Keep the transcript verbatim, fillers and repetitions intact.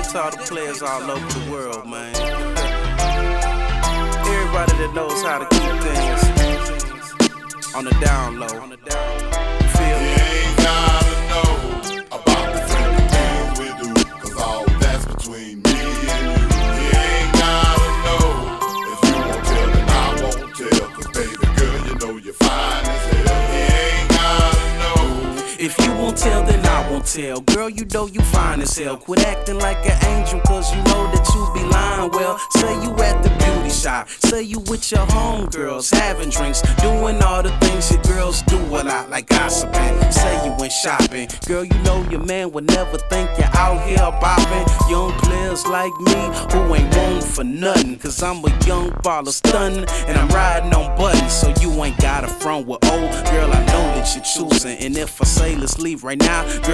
to all the players all over the world, man. Everybody that knows how to keep things on the down low. Feel me? You ain't gotta know about the friendly things we do, cause all that's between me and you. You ain't gotta know. If you won't tell, then I won't tell, cause baby girl, you know you're fine as hell. You ain't gotta know. If you won't tell, then I won't tell. Girl, you know you fine as hell. Quit acting like an angel, cause you know that you be lying. Well, say you at the beauty shop, say you with your homegirls, having drinks, doing all the things your girls do a lot, like gossiping. Say you went shopping. Girl, you know your man would never think you're out here bopping. Young players like me who ain't want for nothing, cause I'm a young baller stunning, and I'm riding on buttons. So you ain't got a front with old girl, I know that you're choosing. And if I say let's leave right now, girl,